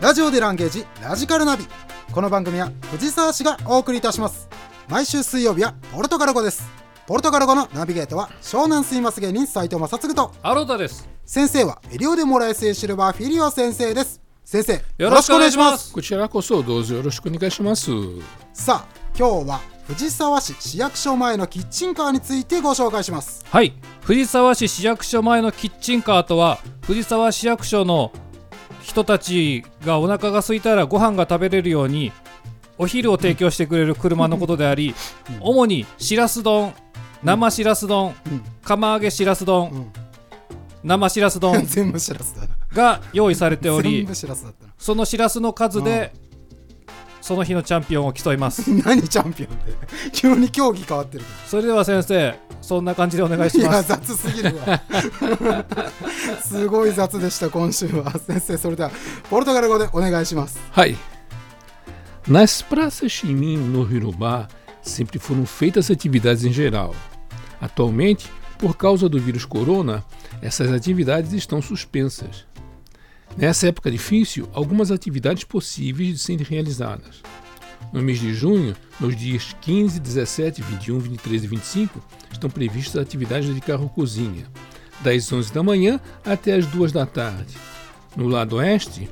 ラジオでランゲージラジカルナビ。この番組は藤沢市がお送りいたします。毎週水曜日はポルトガル語です。ポルトガル語のナビゲートは湘南スイマス芸人斉藤正嗣とアロータです。 先生はエリオデモラエスエシルバーフィリオ先生です。先生よろしくお願いします。 こちらこそどうぞよろしくお願いします。 さあ今日は藤沢市市役所前のキッチンカーについてご紹介します。 はい、藤沢市市役所前のキッチンカーとは、藤沢市役所の人たちがお腹が空いたらご飯が食べれるようにお昼を提供してくれる車のことであり、主にしらす丼、生しらす丼、釜揚げしらす丼、生しらす丼全部しらすだなが用意されており、 全部しらすだったな。 そのしらすの数でその日のチャンピオンを競います。 何チャンピオンって急に競技変わってるけど。 それでは先生、そんな感じでお願いします。 いや雑すぎるわすごい雑でした今週は。先生、それではポルトガル語でお願いします。 はい。Nas praças Ximim, no Urubá, sempre foram feitas atividades em geral. Atualmente, por causa do vírus corona, essas atividades estão suspensas. Nessa época difícil, algumas atividades possíveis de serem realizadas. No mês de junho, nos dias 15, 17, 21, 23 e 25, estão previstas atividades de carro-cozinha, das 11 da manhã até as 2 da tarde. No lado oeste,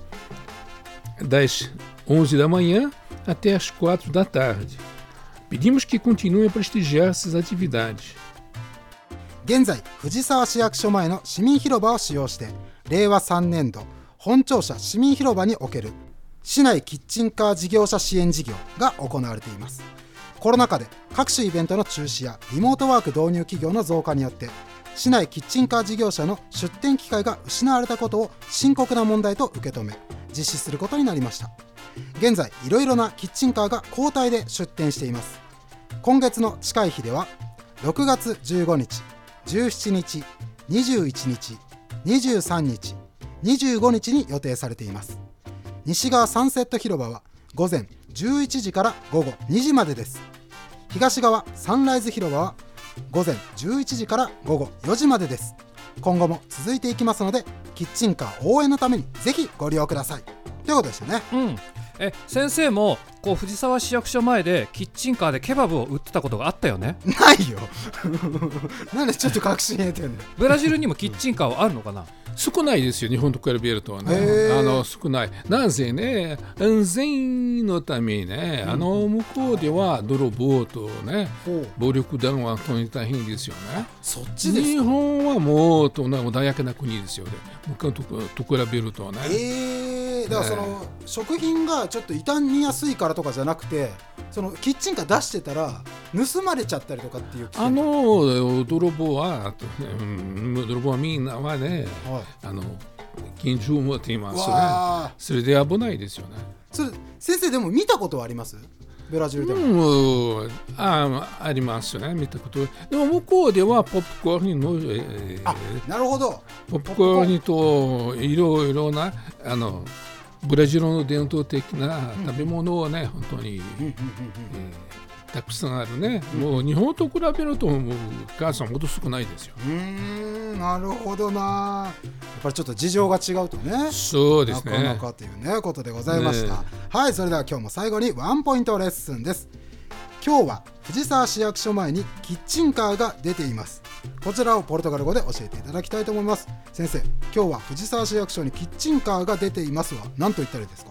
das 11 da manhã até as 4 da tarde. Pedimos que continuem a prestigiar essas atividades. 現在、藤沢市役所前の市民広場を使用して、令和3年度本庁舎市民広場における市内キッチンカー事業者支援事業が行われています。コロナ禍で各種イベントの中止やリモートワーク導入企業の増加によって市内キッチンカー事業者の出店機会が失われたことを深刻な問題と受け止め実施することになりました。現在いろいろなキッチンカーが交代で出店しています。今月の近い日では6月15日、17日、21日、23日、25日に予定されています。西側サンセット広場は午前11時から午後2時までです。東側サンライズ広場は午前11時から午後4時までです。今後も続いていきますので、キッチンカー応援のためにぜひご利用くださいということですよね。 先生もこう藤沢市役所前でキッチンカーでケバブを売ってたことがあったよね。 ないよなんでちょっと確信得てんの。 ブラジルにもキッチンカーはあるのかな。 少ないですよ、日本と比べるとね。少ない。なぜね、安全のためにね、向こうでは泥棒とね、暴力団は本当に大変ですよね。 そっちですか。 日本はもっと穏やかな国ですよね、向こうと比べるとね。 だからその食品がちょっと傷みやすいからとかじゃなくて、そのキッチンカー出してたら盗まれちゃったりとかっていう。 泥棒はみんなはね、緊張を持っていますね。それで危ないですよね。 それ先生でも見たことはあります？ブラジルでも。ありますよね、見たこと。でも向こうではポップコーンの、 なるほど。 ポップコーンといろいろなブラジルの伝統的な食べ物をね、本当に、たくさんあるね。もう日本と比べるともう数はもっと少ないですよ。 なるほどな。やっぱりちょっと事情が違うとね。 そうですね。 なかなかというねことでございました。はい、それでは今日も最後にワンポイントレッスンです。今日は藤沢市役所前にキッチンカーが出ています。こちらをポルトガル語で教えていただきたいと思います。先生、今日は藤沢市役所にキッチンカーが出ていますは何と言ったらいいですか？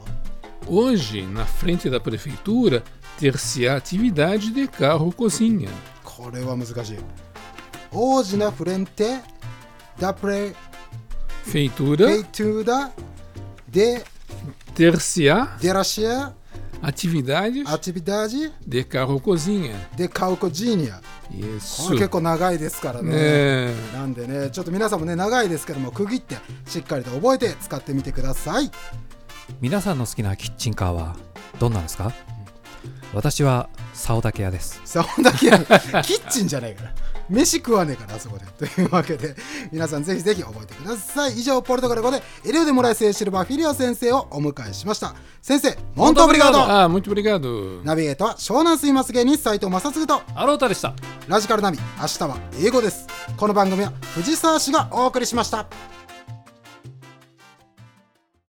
Hoje, na frente da prefeitura, ter-se a atividade de carro-cozinha. これは難しい。Hoje na frente da prefeitura de ter-se a atividade de carro-cozinha. De carro-cozinha。これ結構長いですからね。なんでね、ちょっと皆さんもね長いですけども区切ってしっかりと覚えて使ってみてください。 皆さんの好きなキッチンカーはどんなんですか？私は竿だけ屋です。 竿だけ屋キッチンじゃないから飯食わねえからあそこでというわけで、皆さんぜひぜひ覚えてください。以上、ポルトガル語でエリオデモラエスエシルバーフィリオ先生をお迎えしました。先生、モントオブリガード。 muito obrigado。 ナビゲートは湘南スイマス芸人斉藤正嗣とアロータでした。 ラジカルナビ、明日は英語です。この番組は藤沢市がお送りしました。